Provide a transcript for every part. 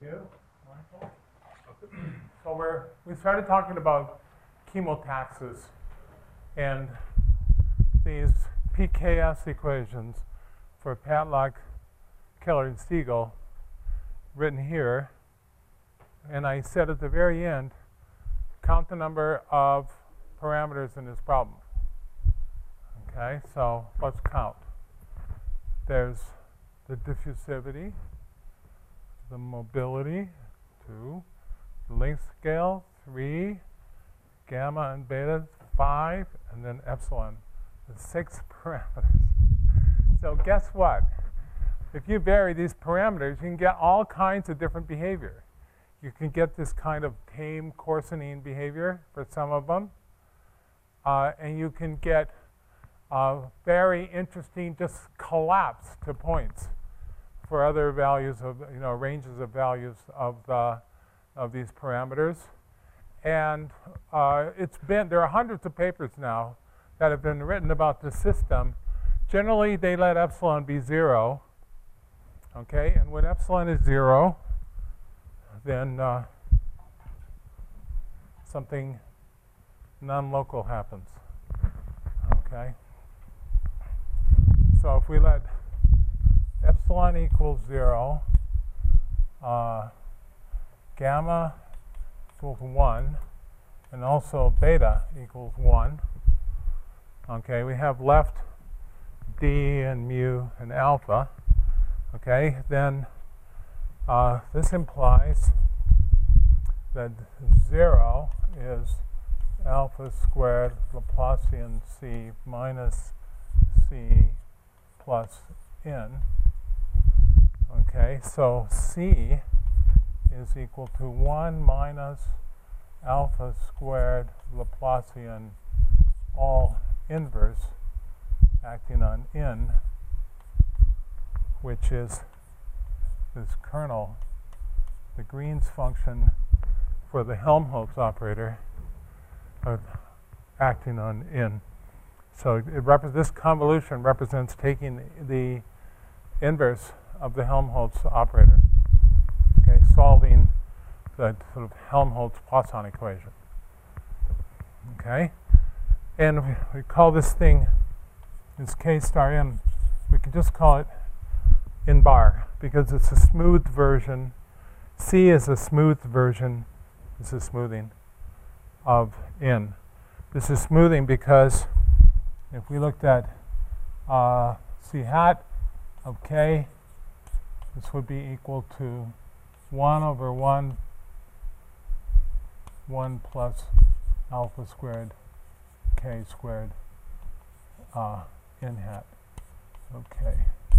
You, Michael? So we started talking about chemotaxis and these PKS equations for Patlock, Keller, and Siegel written here. And I said at the very end, count the number of parameters in this problem. Okay, so let's count. There's the diffusivity, the mobility, 2, the length scale, 3, gamma and beta, 5, and then epsilon, the 6 parameters. So guess what? If you vary these parameters, you can get all kinds of different behavior. You can get this kind of tame coarsening behavior for some of them, and you can get very interesting just collapse to points for other values of, ranges of values of these parameters. And there are hundreds of papers now that have been written about the system. Generally, they let epsilon be 0. Okay, and when epsilon is 0, then something non-local happens. Okay. So if we let epsilon equals 0, gamma equals 1, and also beta equals 1, okay, we have left d and mu and alpha, okay, then this implies that 0 is alpha squared Laplacian c minus c plus n. Okay, so c is equal to 1 minus alpha squared Laplacian all inverse acting on n, which is this kernel, the Green's function for the Helmholtz operator acting on n. So this convolution represents taking the inverse of the Helmholtz operator, okay, solving the sort of Helmholtz-Poisson equation. Okay, and we call this thing, this k star n, we can just call it n bar because it's a smooth version. C is a smooth version. This is smoothing of n. This is smoothing because if we looked at C hat of k, this would be equal to 1 over 1 plus alpha squared k squared n hat. Okay.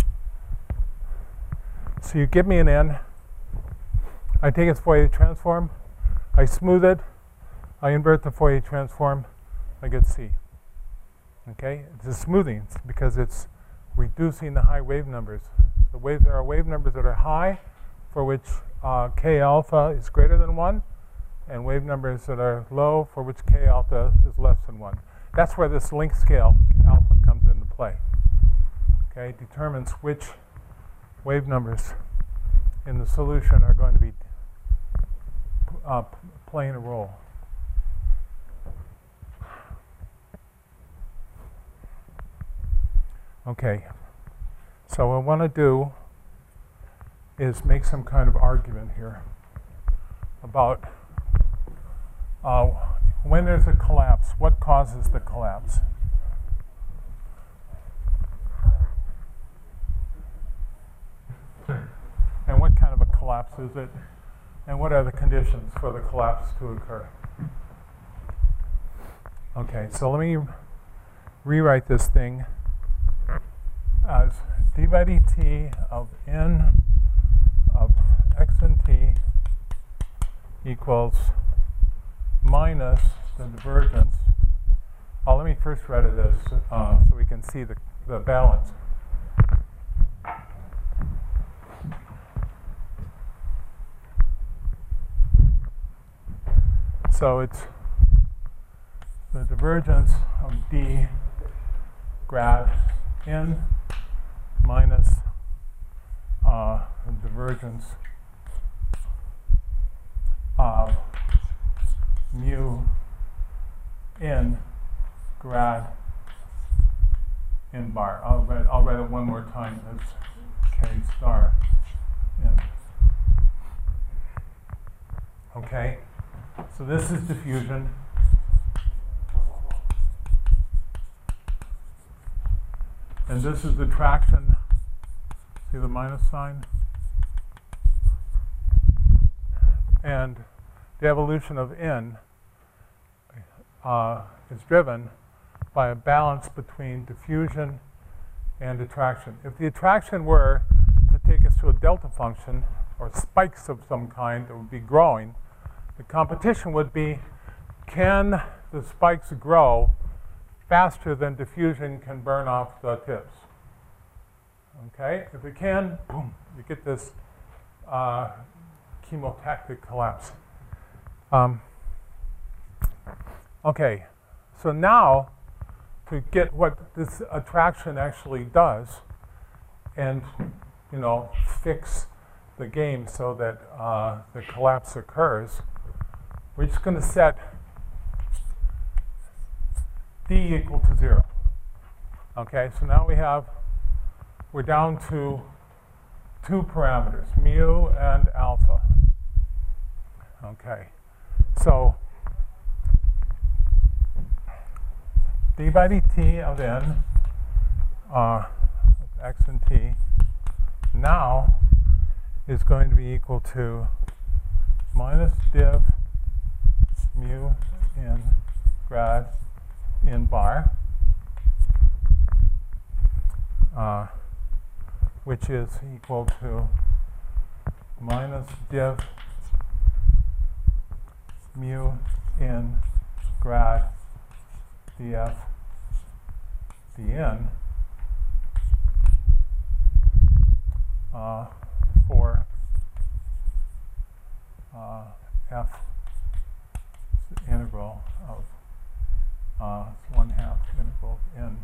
So you give me an n. I take its Fourier transform. I smooth it. I invert the Fourier transform. I get C. Okay, it's a smoothing because it's reducing the high wave numbers. There are wave numbers that are high, for which k alpha is greater than 1, and wave numbers that are low, for which k alpha is less than 1. That's where this length scale alpha comes into play. Okay, it determines which wave numbers in the solution are going to be playing a role. Okay, so what I want to do is make some kind of argument here about when there's a collapse, what causes the collapse? And what kind of a collapse is it? And what are the conditions for the collapse to occur? Okay, so let me rewrite this thing as d by dt of n of x and t equals minus the divergence. Let me first write it as so we can see the balance. So it's the divergence of d grad n minus the divergence of mu in grad in bar. I'll write it one more time as K star in. Okay, so this is diffusion. And this is attraction. See the minus sign? And the evolution of n is driven by a balance between diffusion and attraction. If the attraction were to take us to a delta function, or spikes of some kind that would be growing, the competition would be, can the spikes grow faster than diffusion can burn off the tips? Okay, if it can, boom, you get this chemotactic collapse. Okay, so now to get what this attraction actually does and, you know, fix the game so that the collapse occurs, we're just going to set d equal to 0. Okay, so now we're down to two parameters, mu and alpha. Okay, so d by dt of n, x and t, now is going to be equal to minus div mu in grad in bar, which is equal to minus div mu in grad df dn for f integral of 1/2 integral in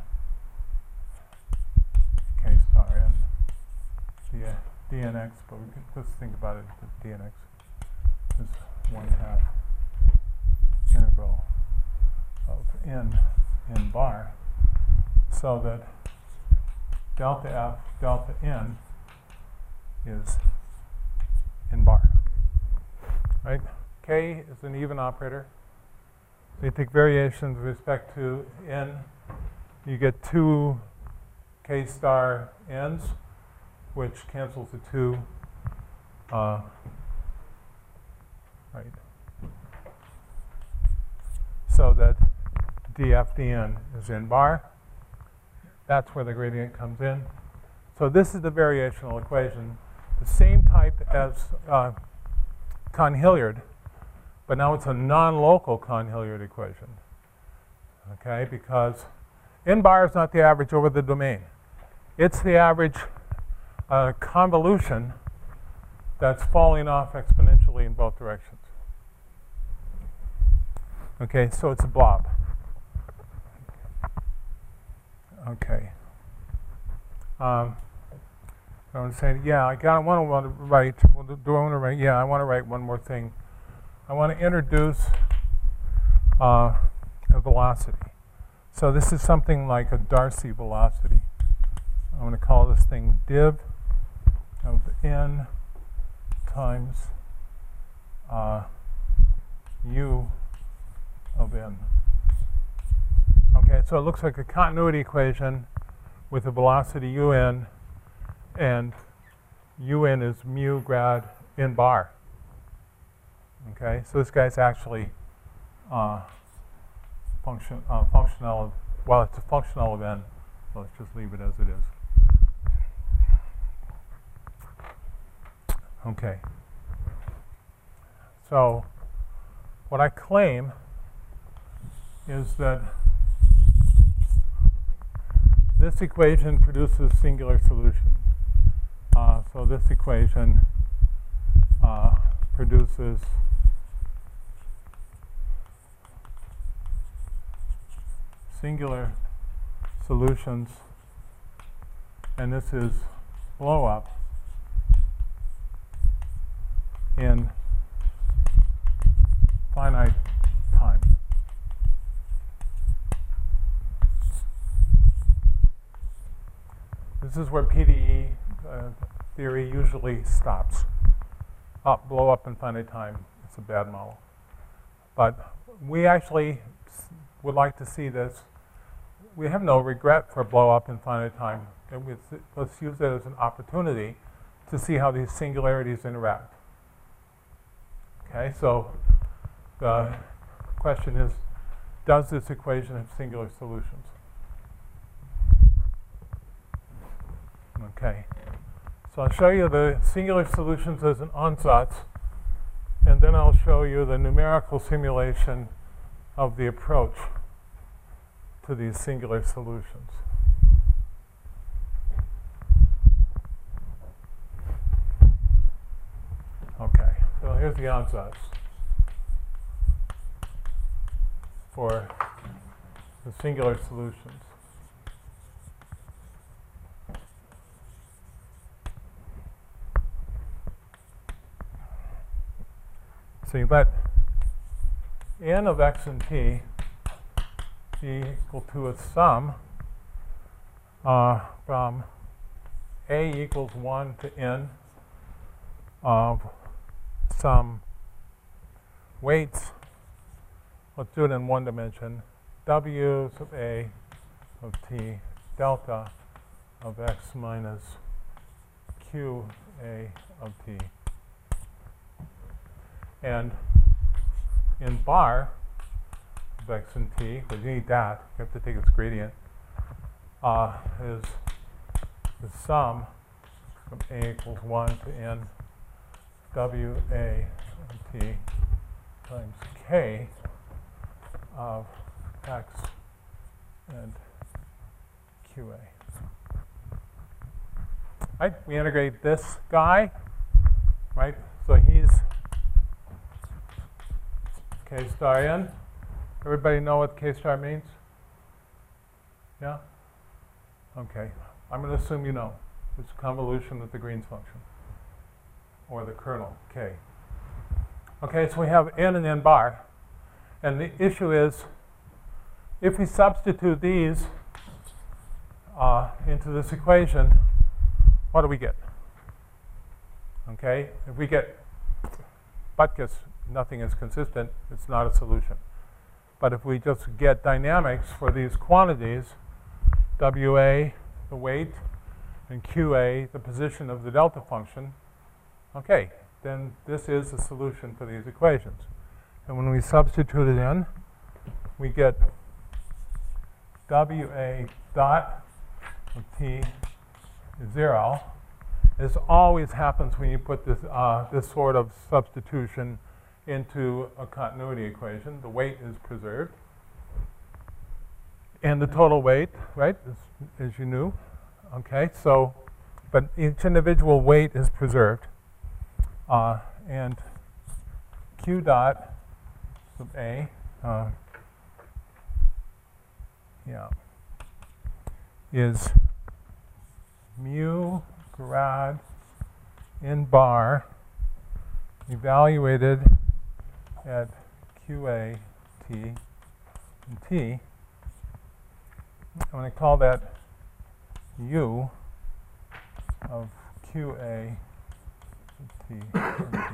k star n dnx, but we can just think about it that dnx is 1/2 integral of n in bar, so that delta f delta n is in bar, right? K is an even operator. So you take variations with respect to n, you get two k star n's, which cancels the two, right? So that df dn is in bar. That's where the gradient comes in. So this is the variational equation, the same type as Cahn-Hilliard, but now it's a non-local Cahn-Hilliard equation. Okay, because n bar is not the average over the domain. It's the average convolution that's falling off exponentially in both directions. Okay, so it's a blob. Okay. I want to say, yeah, I want to write. Well, do I want to write? Yeah, I want to write one more thing. I want to introduce a velocity. So this is something like a Darcy velocity. I'm going to call this thing div of n times u of n. Okay, so it looks like a continuity equation with a velocity un, and un is mu grad in bar. Okay, so this guy's actually functional of, well, it's a functional of n, so let's just leave it as it is. Okay, so what I claim is that this equation produces singular solution. So this equation produces singular solutions, and this is blow up in finite time. This is where PDE theory usually stops. Blow up in finite time. It's a bad model. But we actually would like to see this. We have no regret for blow up in finite time. And let's use it as an opportunity to see how these singularities interact. Okay, so the question is, does this equation have singular solutions? Okay, so I'll show you the singular solutions as an ansatz, and then I'll show you the numerical simulation of the approach to these singular solutions. Okay, so here's the ansatz for the singular solutions. So you let n of x and t be equal to a sum from a equals 1 to n of some weights. Let's do it in one dimension. W sub a of t delta of x minus q a of t. And in bar of x and t, because you need that, you have to take its gradient, is the sum from a equals 1 to n w a of t times k of x and qa. Right? We integrate this guy, right? So he's k star n. Everybody know what k star means? Yeah? Okay. I'm going to assume you know. It's convolution with the Green's function, or the kernel, k. Okay, so we have n and n bar. And the issue is, if we substitute these into this equation, what do we get? Okay, if we get Butkus, nothing is consistent, it's not a solution. But if we just get dynamics for these quantities, WA, the weight, and QA, the position of the delta function, okay, then this is a solution for these equations. And when we substitute it in, we get WA dot of t is 0. This always happens when you put this, this sort of substitution into a continuity equation. The weight is preserved. And the total weight, right, as you knew. Okay, so, but each individual weight is preserved. And Q dot sub A, is mu grad in bar evaluated at QA, T, and T. I'm going to call that U of QA, T, and T.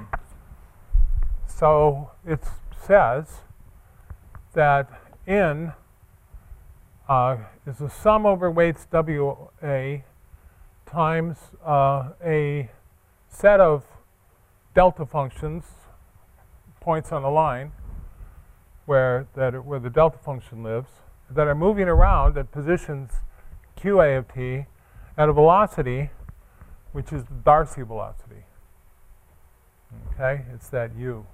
So it says that N is the sum over weights WA times a set of delta functions, points on the line where the delta function lives, that are moving around at positions QA of t at a velocity which is the Darcy velocity. Okay, it's that u.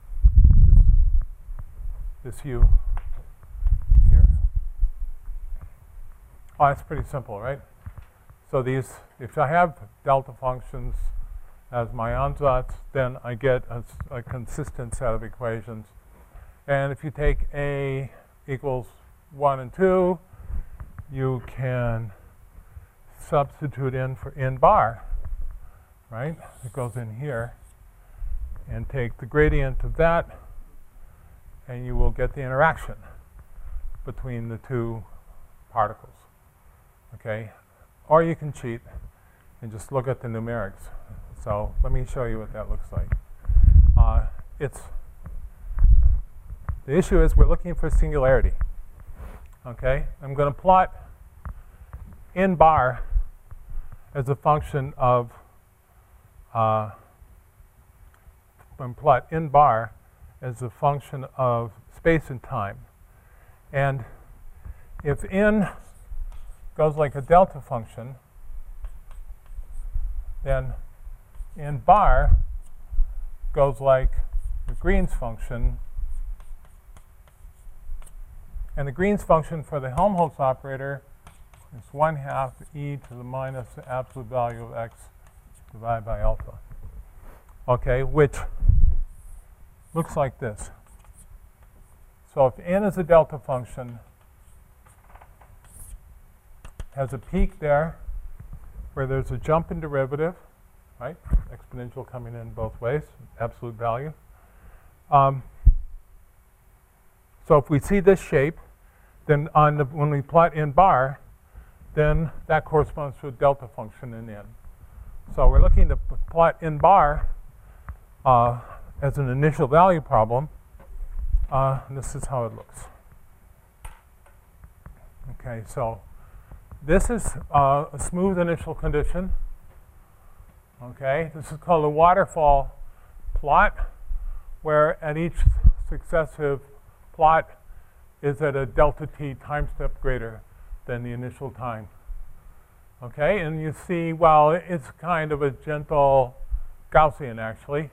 This u here. Oh, it's pretty simple, right? So these, if I have delta functions as my ansatz, then I get a consistent set of equations. And if you take A equals 1 and 2, you can substitute in for n bar, right? It goes in here. And take the gradient of that and you will get the interaction between the two particles. Okay? Or you can cheat and just look at the numerics. So let me show you what that looks like. The issue is we're looking for singularity. Okay? I'm going to plot n bar as a function of plot n bar as a function of space and time. And if n goes like a delta function, then n bar goes like the Green's function. And the Green's function for the Helmholtz operator is 1/2 e to the minus the absolute value of x divided by alpha. Okay, which looks like this. So if n is a delta function, has a peak there where there's a jump in derivative, right? Exponential coming in both ways, absolute value. So if we see this shape, then when we plot n bar, then that corresponds to a delta function in n. So we're looking to plot n bar as an initial value problem. This is how it looks. Okay, so this is a smooth initial condition. Okay, this is called a waterfall plot, where at each successive plot is at a delta t time step greater than the initial time. Okay, and you see, well, it's kind of a gentle Gaussian, actually.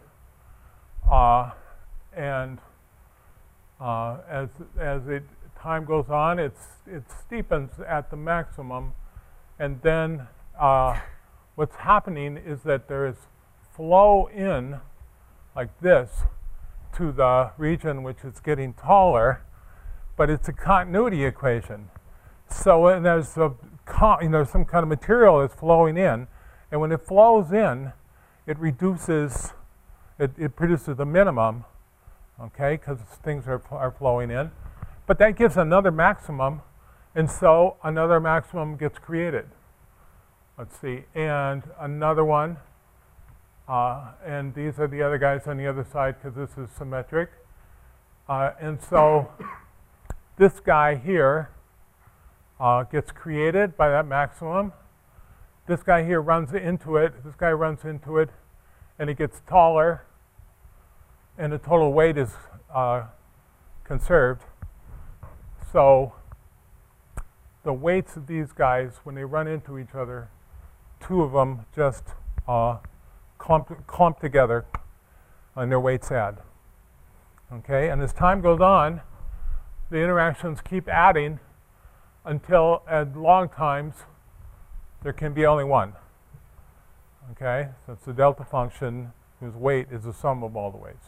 And as time goes on, it steepens at the maximum. And then what's happening is that there is flow in, like this, to the region which is getting taller, but it's a continuity equation. So when there's some kind of material that's flowing in, and when it flows in, it reduces, it produces the minimum, okay, because things are flowing in. But that gives another maximum, and so another maximum gets created. Let's see, and another one, and these are the other guys on the other side because this is symmetric. And so this guy here gets created by that maximum. This guy here runs into it. This guy runs into it, and it gets taller, and the total weight is conserved. So the weights of these guys, when they run into each other, two of them just clump together, and their weights add. Okay, and as time goes on, the interactions keep adding until at long times there can be only one. Okay, so it's a delta function whose weight is the sum of all the weights.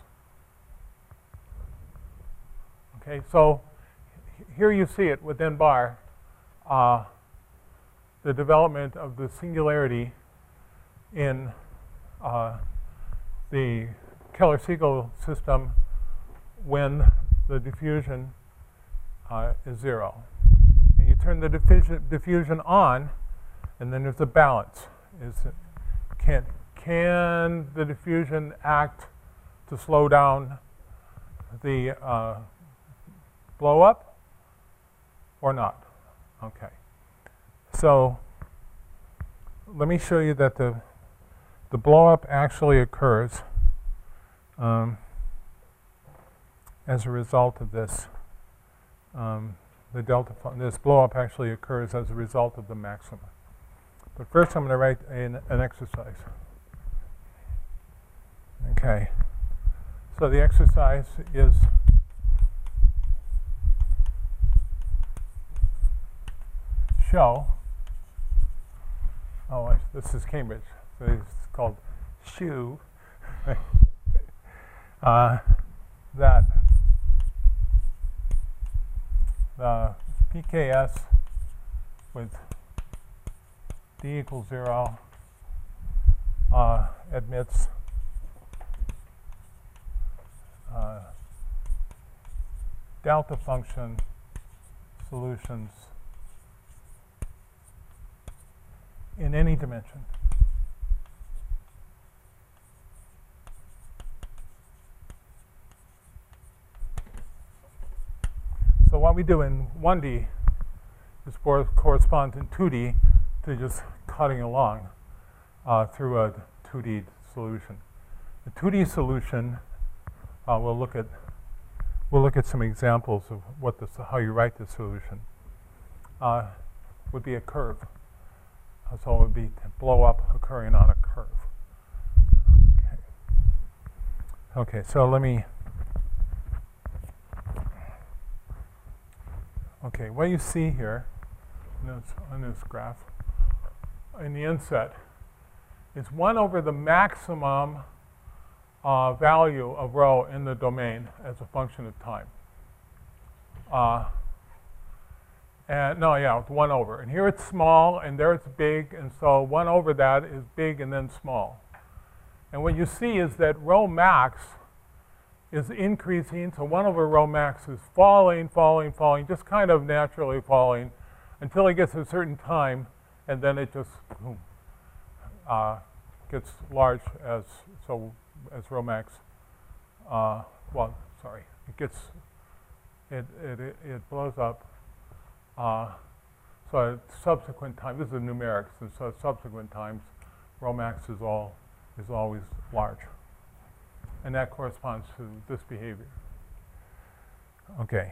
Okay, so here you see it with n bar, the development of the singularity in the Keller-Siegel system when the diffusion is 0. And you turn the diffusion on, and then there's a balance. Can the diffusion act to slow down the blow up or not? Okay. So let me show you that the blow up actually occurs as a result of this. This blow up actually occurs as a result of the maxima. But first I'm going to write an exercise. Okay. So the exercise is show. Oh, this is Cambridge. So it's called shoe. That the PKS with d equals 0 admits delta function solutions in any dimension. So what we do in 1D is correspond in 2D to just cutting along through a 2D solution. The 2D solution, we'll look at some examples of what this, how you write the solution. Would be a curve. So it would be blow up occurring on a curve. Okay, so let me. Okay, what you see here on this graph in the inset is 1 over the maximum value of rho in the domain as a function of time. And no, yeah, it's 1 over. And here it's small, and there it's big, and so 1 over that is big and then small. And what you see is that rho max is increasing, so 1 over rho max is falling, just kind of naturally falling until it gets to a certain time, and then it just boom, gets large as rho max. It blows up. So at subsequent time, this is numerics, and so at subsequent times, rho max is always large. And that corresponds to this behavior. Okay.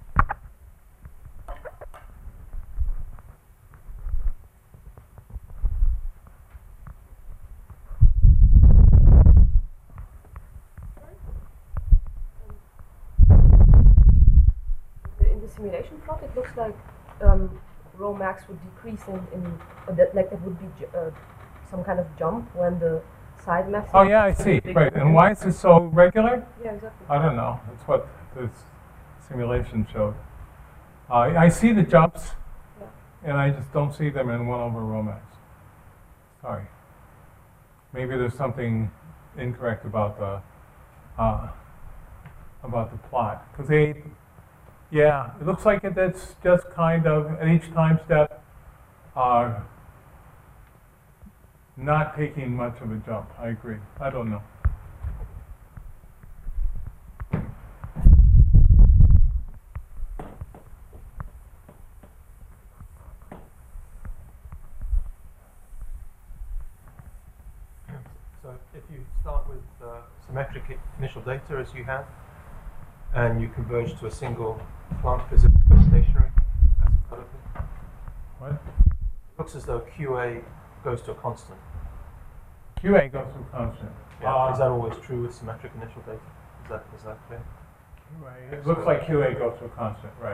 In the simulation plot, it looks like rho max would decrease like there would be some kind of jump when the side maximum. Oh yeah, I see. Right. And why is it so regular? Yeah, exactly. I don't know. That's what this simulation showed. I see the jumps, and I just don't see them in 1 over rho max. Sorry. Maybe there's something incorrect about the plot, because yeah, it looks like it's just kind of at each time step not taking much of a jump. I agree. I don't know. So if you start with symmetric initial data as you have, and you converge to a single Planck physical stationary asymptotically, What? it looks as though QA goes to a constant. QA goes to constant. Yeah. Is that always true with symmetric initial data? Is that clear? QA, it looks like QA goes to a constant, right?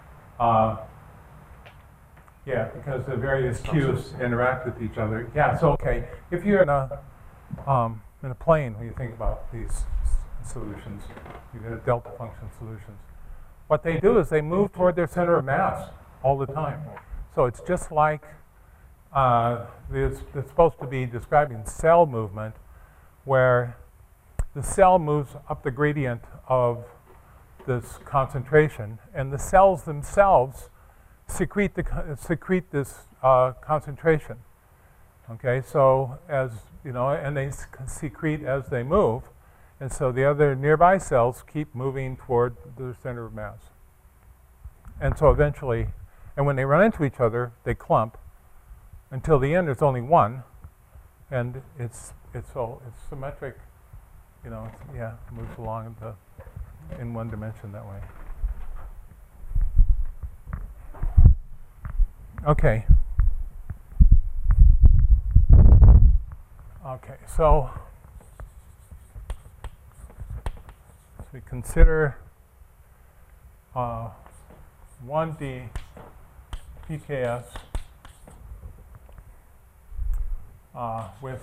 Yeah, because the various Q's interact with each other. Yeah, so okay, if you're in a plane, when you think about these solutions, you get delta function solutions. What they do is they move toward their center of mass all the time. So it's just like it's supposed to be describing cell movement, where the cell moves up the gradient of this concentration, and the cells themselves secrete this concentration. Okay, so as you know, and they secrete as they move, and so the other nearby cells keep moving toward the center of mass. And so eventually, and when they run into each other, they clump until the end. There's only one, and it's symmetric. You know, it moves along in one dimension that way. Okay. Okay, so we consider 1D PKS with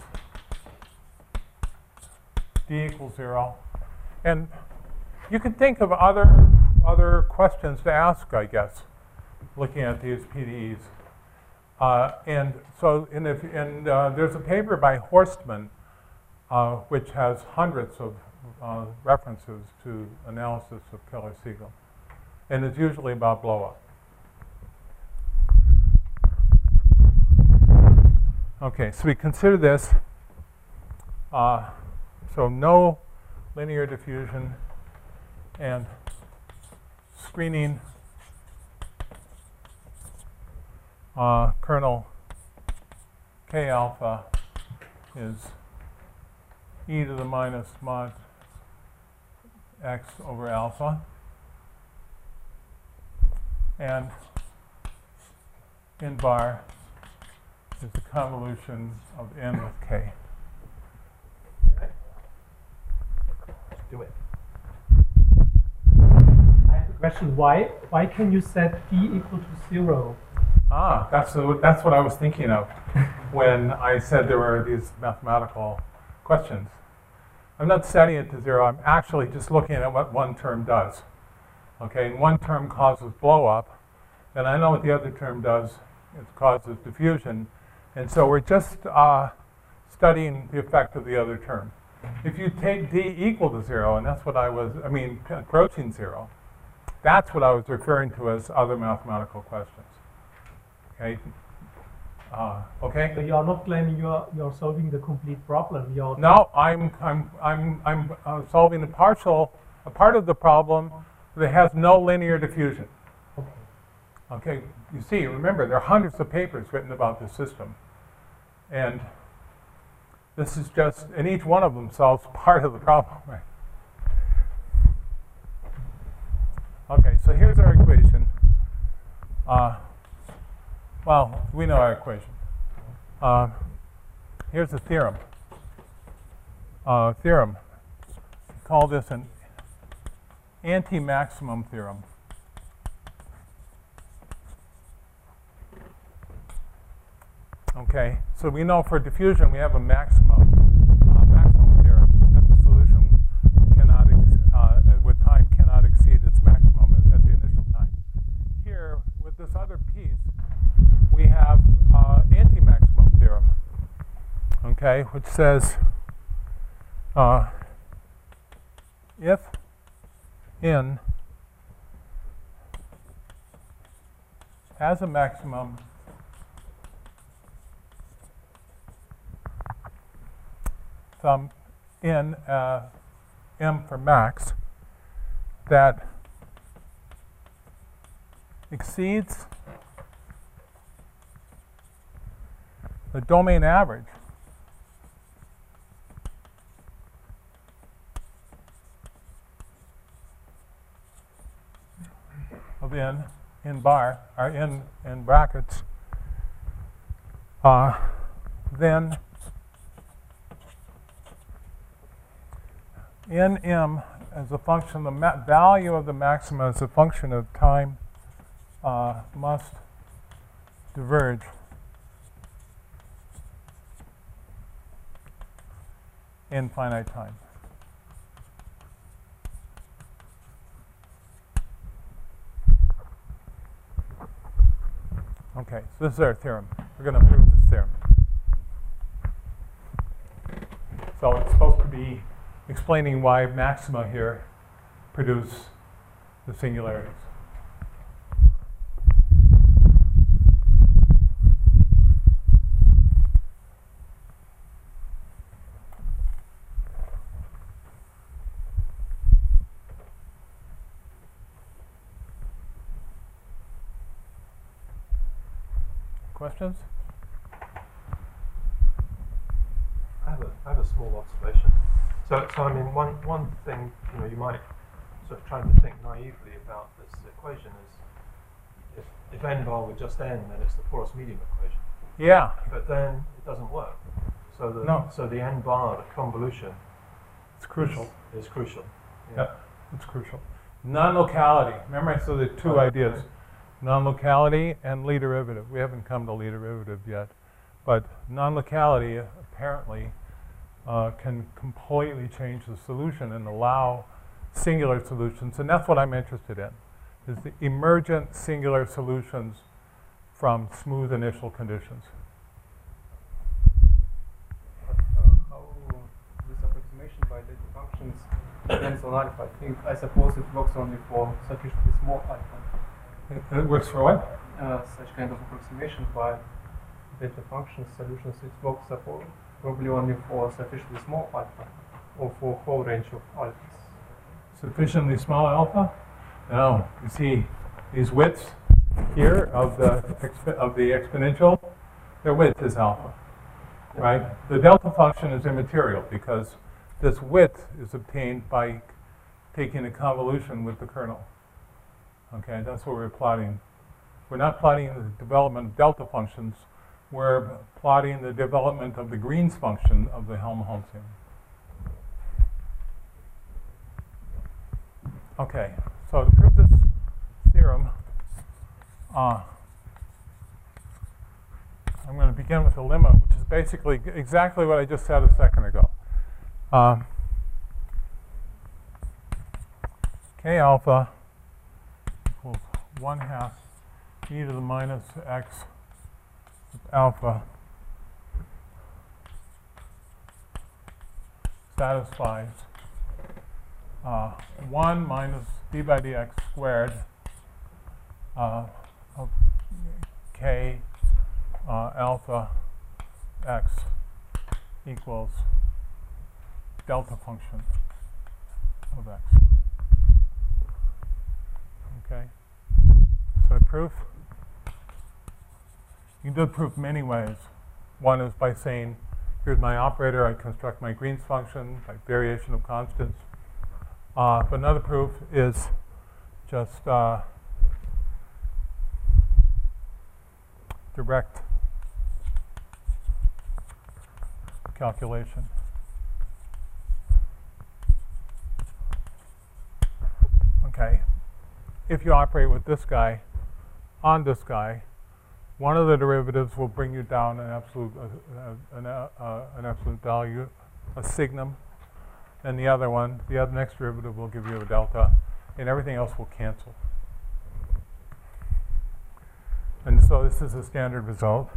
D equals 0. And you can think of other questions to ask, I guess, looking at these PDEs. And so there's a paper by Horstman, which has hundreds of references to analysis of Keller-Siegel. and it's usually about blow up. Okay, so we consider this, so no linear diffusion and screening kernel K alpha is e to the minus mod x over alpha, and n bar is the convolution of n with k. Do it. I have a question. Why can you set d equal to 0? Ah, that's what I was thinking of when I said there were these mathematical questions. I'm not setting it to 0. I'm actually just looking at what one term does. Okay, and one term causes blow up, and I know what the other term does. It causes diffusion, and so we're just studying the effect of the other term. If you take d equal to 0, and that's what approaching 0, that's what I was referring to as other mathematical questions. Okay. Okay. So you are not claiming you're solving the complete problem. You're No, I'm solving a part of the problem that has no linear diffusion. okay. Okay. You see, remember, there are hundreds of papers written about this system, and this is just, and each one of them solves part of the problem. Right? Okay. So here's our equation. Well, we know our equation. Here's the theorem. Call this an anti-maximum theorem. Okay, so we know for diffusion we have a maximum theorem that the solution cannot, with time, cannot exceed its maximum at the initial time. Here, with this other piece, we have anti-maximum theorem, okay, which says if n has a maximum some n m for max that exceeds the domain average of n bar, or n brackets, then nm as a function, the value of the maxima as a function of time must diverge in finite time. Okay, so this is our theorem. We're going to prove this theorem. So it's supposed to be explaining why maxima here produce the singularities. Questions? I have a small observation. So I mean, one thing, you might sort of trying to think naively about this equation is if n bar were just n, then it's the porous medium equation. Yeah. But then it doesn't work. So the n bar, the convolution, It's crucial. is crucial. Yeah, it's crucial. Non-locality. Remember I said the two Right, ideas. right. Non-locality and Lie derivative. We haven't come to Lie derivative yet. But non-locality apparently can completely change the solution and allow singular solutions. And that's what I'm interested in, is the emergent singular solutions from smooth initial conditions. How this approximation by data functions depends on alpha. I suppose it works only for sufficiently small alpha. It works for what? Such kind of approximation by delta function solutions. It works probably only for sufficiently small alpha, or for whole range of alphas. Sufficiently small alpha? No. You see these widths here of the exponential, their width is alpha, right? The delta function is immaterial because this width is obtained by taking a convolution with the kernel. Okay, that's what we're plotting. We're not plotting the development of delta functions. We're plotting the development of the Green's function of the Helmholtzian. Okay, so to prove this theorem, I'm going to begin with a lemma, which is basically exactly what I just said a second ago. K alpha equals 1/2 e to the minus x of alpha satisfies 1 minus d by dx squared of k alpha x equals delta function of x. Okay? So the proof, you can do the proof many ways. One is by saying, here's my operator, I construct my Green's function by variation of constants. But another proof is just direct calculation. Okay, if you operate with this guy on this guy, one of the derivatives will bring you down an absolute value, a signum, and the other one, the other next derivative will give you a delta, and everything else will cancel. And so this is a standard result.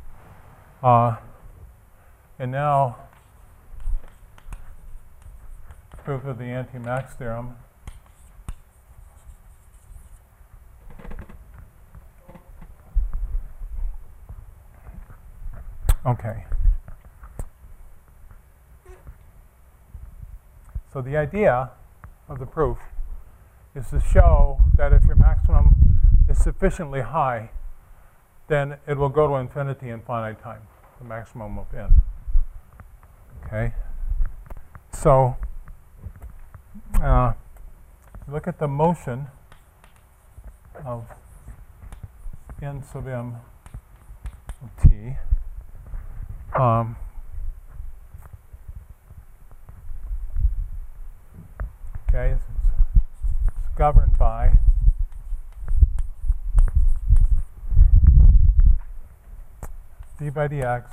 And now, proof of the anti-max theorem. Okay. So the idea of the proof is to show that if your maximum is sufficiently high, then it will go to infinity in finite time, the maximum of n. Okay? So, look at the motion of n sub m of t. Okay, so it's governed by d by dx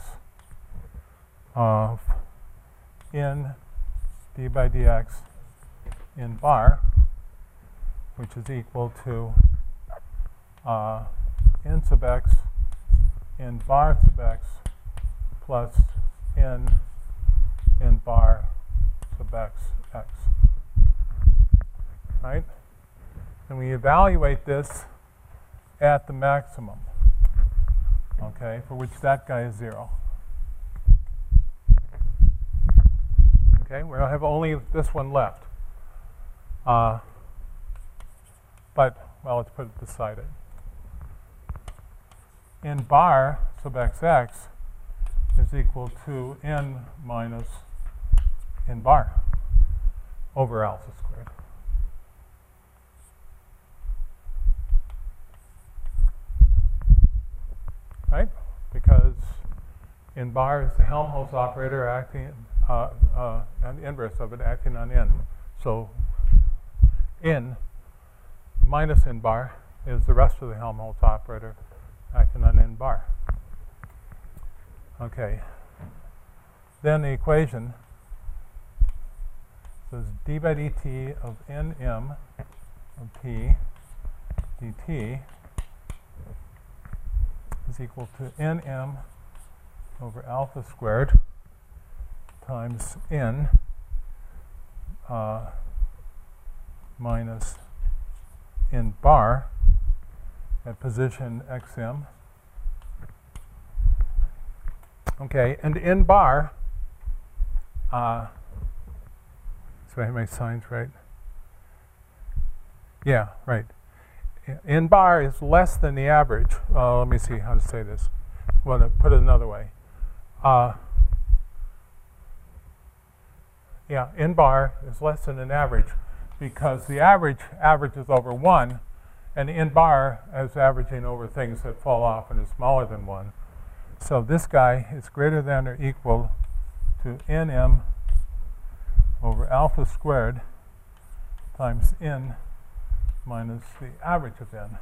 of n d by dx in bar, which is equal to n sub x in bar sub x plus n in bar sub x x. Right? And we evaluate this at the maximum, okay, for which that guy is 0. Okay, we'll have only this one left. But, well, let's put it beside it. N bar sub xx is equal to n minus n bar over alpha squared. Right? Because n bar is the Helmholtz operator acting, and the inverse of it acting on n. So n minus n bar is the rest of the Helmholtz operator acting on n bar. Okay. Then the equation says d by dt of nm of t dt is equal to nm over alpha squared times n minus n bar at position xm. Okay, and n bar, so I have my signs right. Yeah, right. N bar is less than the average. Let me see how to say this. Well, to put it another way. Yeah, n bar is less than an average because the average averages over 1, and n bar is averaging over things that fall off and is smaller than 1. So this guy is greater than or equal to nm over alpha squared times n minus the average of n.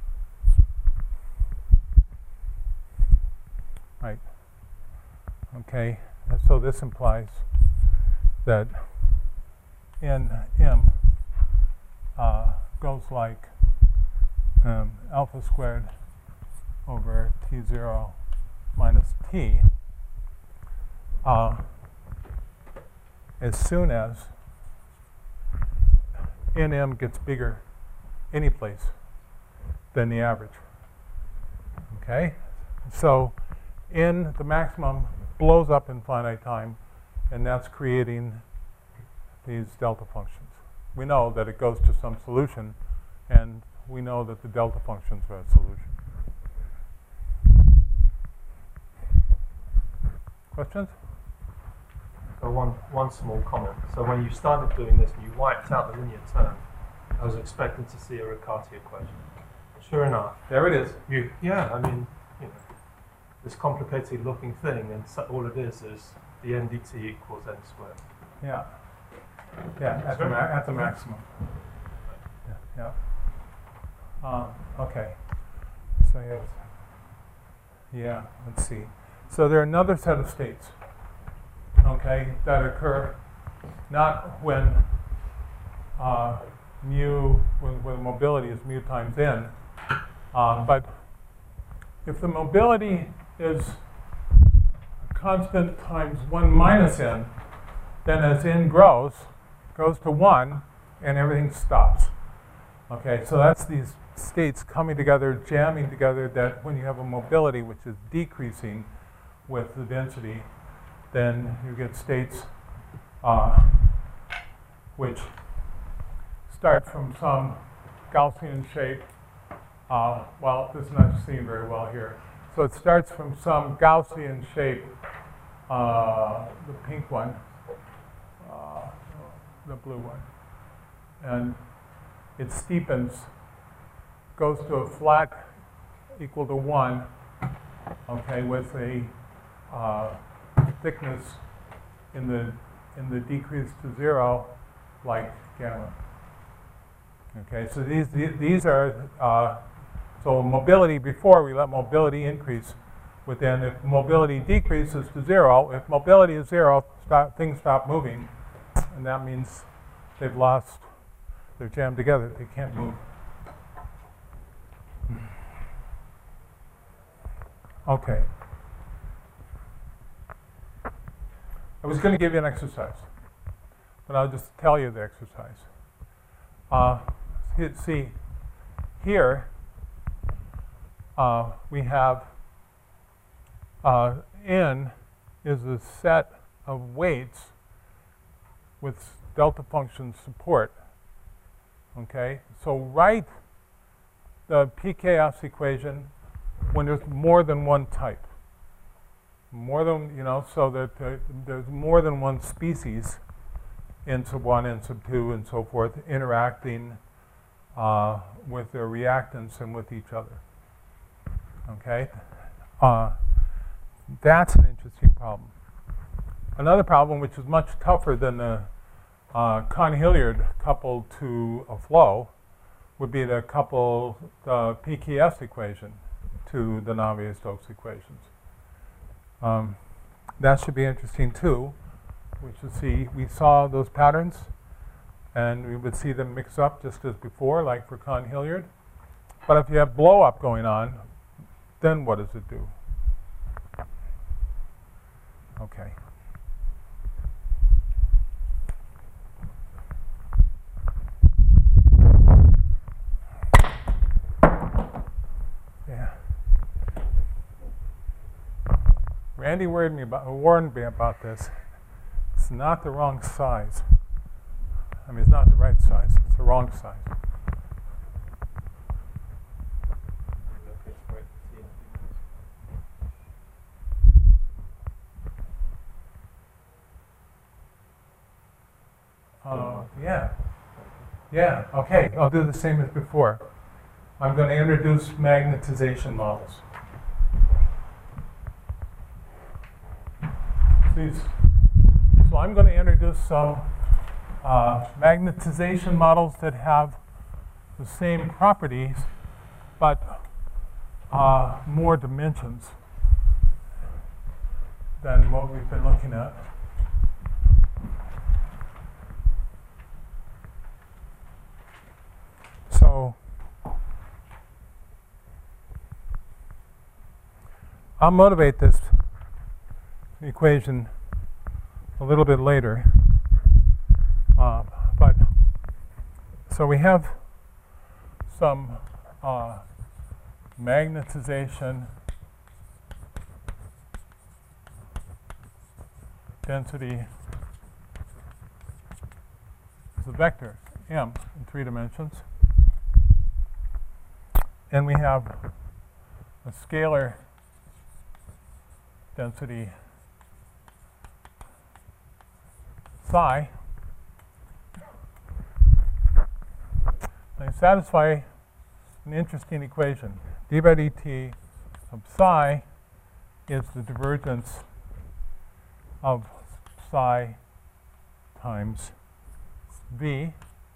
Right. Okay, and so this implies that nm goes like alpha squared over t0 minus t as soon as nm gets bigger any place than the average. Okay? So n, the maximum, blows up in finite time, and that's creating these delta functions. We know that it goes to some solution, and we know that the delta functions are a solution. Questions? So one small comment. So when you started doing this and you wiped out the linear term, I was expecting to see a Riccati equation. Sure enough, There it is. yeah, I mean, you know, this complicated looking thing, and so all it is the n dt equals n squared. Yeah. Yeah, at the maximum. Yeah. Okay. So yes. Yeah, let's see. So there are another set of states, okay, that occur not when when mobility is mu times n, but if the mobility is a constant times 1 minus n, then as n goes to 1, and everything stops. Okay, so that's these states coming together, jamming together, that when you have a mobility which is decreasing with the density, then you get states which start from some Gaussian shape. Well, this is not seen very well here. So it starts from some Gaussian shape, the pink one, the blue one, and it steepens, goes to a flat equal to 1, okay, with a thickness in the decrease to 0 like gamma. Okay, so these are so mobility before we let mobility increase within. If mobility decreases to 0, if mobility is 0, things stop moving, and that means they've lost, they're jammed together, they can't move. Okay. I was going to give you an exercise, but I'll just tell you the exercise. See, here we have n is a set of weights with delta function support. Okay, so write the pKs equation when there's more than one type. More than, so that there's more than one species, n sub 1, n sub 2, and so forth, interacting with their reactants and with each other. Okay? That's an interesting problem. Another problem, which is much tougher than the Cahn-Hilliard coupled to a flow, would be to couple the pKs equation to the Navier-Stokes equations. That should be interesting too. We should see, we saw those patterns, and we would see them mix up just as before, like for Cahn-Hilliard. But if you have blow up going on, then what does it do? Okay. Andy warned me about this. It's not the wrong size. I mean, it's not the right size. It's the wrong size. Yeah. Yeah, okay. I'll do the same as before. I'm going to introduce magnetization models. So I'm going to introduce some magnetization models that have the same properties, but more dimensions than what we've been looking at. So I'll motivate this equation a little bit later. But so we have some magnetization density is a vector m in 3 dimensions. And we have a scalar density psi. They satisfy an interesting equation. D by dt of psi is the divergence of psi times v.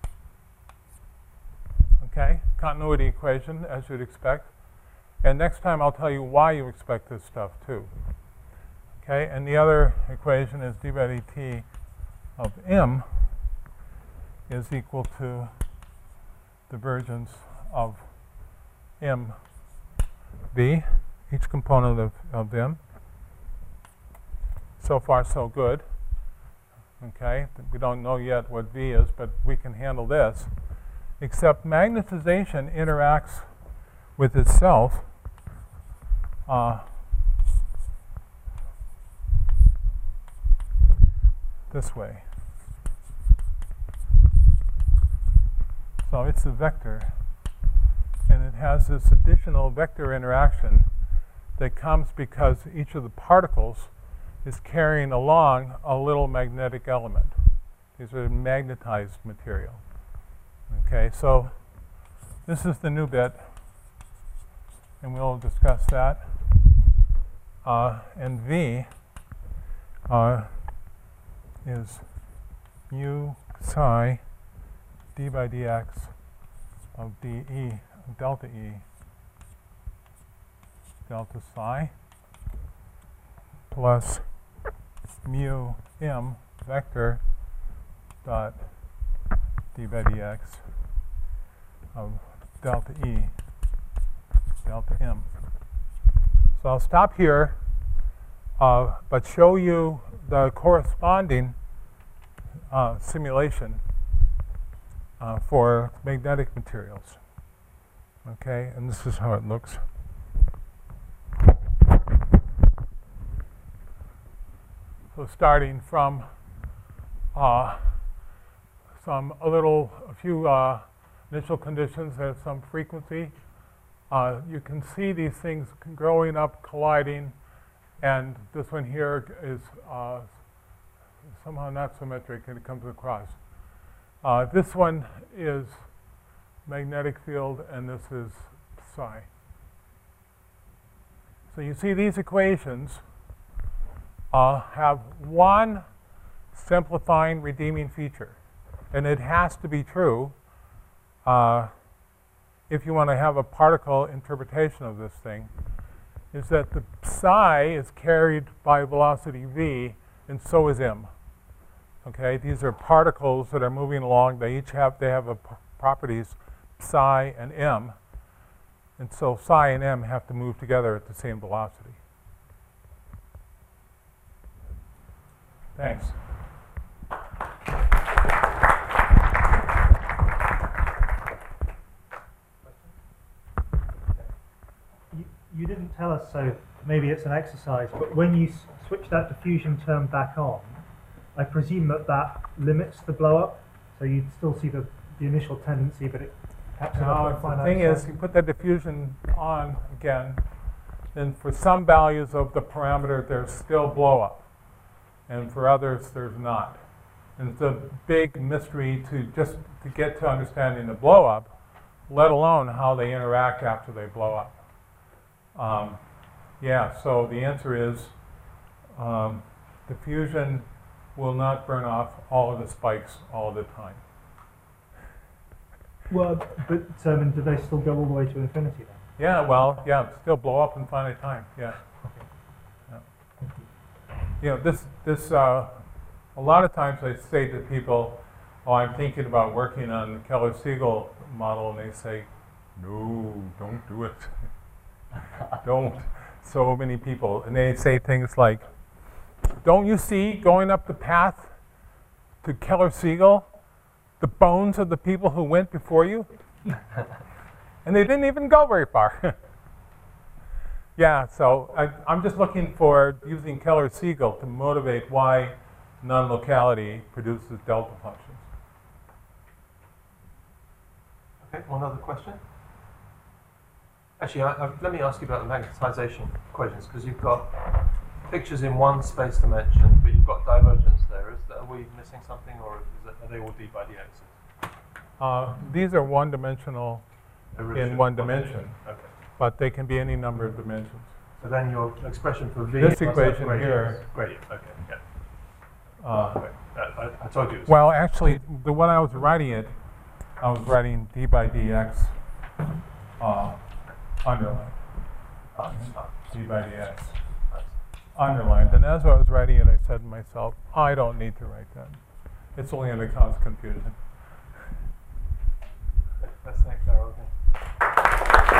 Okay, continuity equation, as you'd expect. And next time I'll tell you why you expect this stuff too. Okay, and the other equation is d by dt of m is equal to divergence of m v, each component of m. So far, so good. Okay, we don't know yet what v is, but we can handle this. Except magnetization interacts with itself this way. So it's a vector, and it has this additional vector interaction that comes because each of the particles is carrying along a little magnetic element. These are magnetized material. Okay, so this is the new bit, and we'll discuss that. And v is mu psi d by dx of dE, of delta E, delta psi, plus mu m vector dot d by dx of delta E, delta m. So I'll stop here, but show you the corresponding simulation for magnetic materials. Okay, and this is how it looks. So starting from a few initial conditions at some frequency, you can see these things growing up, colliding, and this one here is somehow not symmetric, and it comes across. This one is magnetic field, and this is psi. So you see these equations have one simplifying redeeming feature, and it has to be true if you want to have a particle interpretation of this thing, is that the psi is carried by velocity v, and so is m. Okay, these are particles that are moving along. They have properties psi and m, and so psi and m have to move together at the same velocity. Thanks. You didn't tell us, so maybe it's an exercise, but when you switch that diffusion term back on, I presume that limits the blow up, so you'd still see the initial tendency, but it caps it Now, off at a the finite thing is, size. you put that diffusion on again, then for some values of the parameter, there's still blow up, and for others, there's not. And it's a big mystery to get to understanding the blow up, let alone how they interact after they blow up. Yeah, so the answer is diffusion will not burn off all of the spikes all the time. Well, but do they still go all the way to infinity then? Yeah, well, yeah, still blow up in finite time. Yeah. You know, a lot of times I say to people, "Oh, I'm thinking about working on the Keller-Siegel model," and they say, "No, don't do it. Don't." So many people, and they say things like, "Don't you see going up the path to Keller-Siegel the bones of the people who went before you?" And they didn't even go very far. Yeah, so I'm just looking for using Keller-Siegel to motivate why non-locality produces delta functions. Okay, one other question? Actually, let me ask you about the magnetization equations, because you've got pictures in one space dimension, but you've got divergence there. Are we missing something, or are they all d by dx's? These are one-dimensional in one dimension, Okay. but they can be any number of dimensions. So then your expression for v This plus equation gradient here- is gradient. Okay, yeah. Uh, I told you. It was well, actually, when I was writing it, I was writing d by dx underlined. D by dx underlined. And as I was writing it, I said to myself, I don't need to write that. It's only going to cause confusion. Let's thank Darryl again.